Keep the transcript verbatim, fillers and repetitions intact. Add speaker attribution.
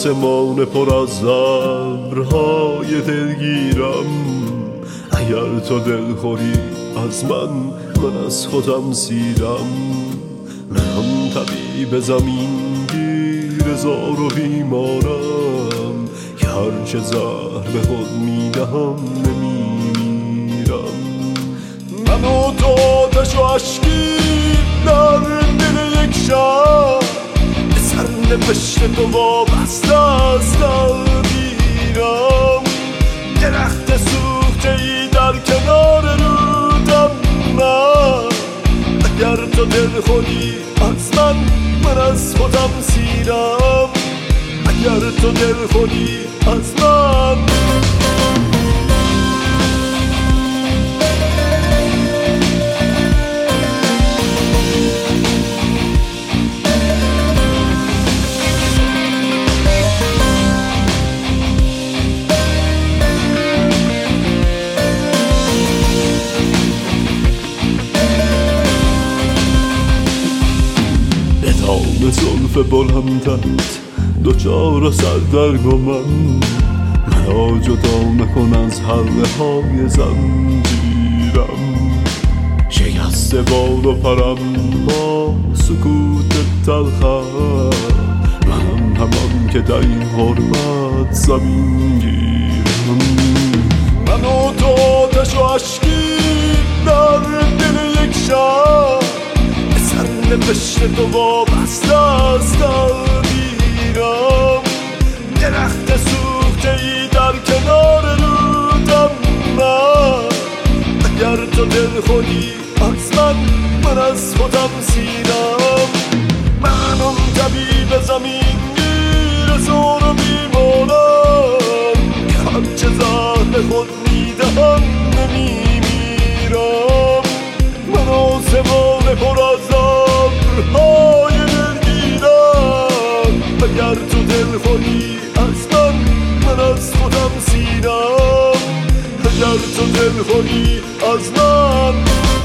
Speaker 1: آسمان پر از ابرهای دلگیرم. اگر تو دل خوری از من، من از خودم سیرم. من طبیب زمین گیر زار و بیمارم، که هرچه زهر به خود میدهم نمیمیرم. من و تو آتش و اشکی در دل یک شب، به سرنوشت تو وابسته از تقدیرم. درخت سوخته ای در کنار رودم من، اگر تو دل خودی از من، من از خودم سیرم. اگر تو دل خودی از من. اتام زلف بلندت دوچار سردرگمم، مرا جدا مکن از حلقه های زنجیرم. شکسته بال و پرم با سکوت تلخم، من همان که در این غربت زمین گیرم. من و تو آتش و اشکی در دل یک شب، به سرنوشت تو وابسته از تقدیرم. درخت سوخته ای در کنار رودم من، اگر تو دل خودی از من، من از خودم سیرم. من اون طبیب زمین گیر زار و بیمارم، که هرچه زهر خود میدهم نمیمیرم. من آسمان پر از ابرهای دلگیرم، اگر تو دل خودی از من، من از خودم سیرم. اگر تو دل خودی از من.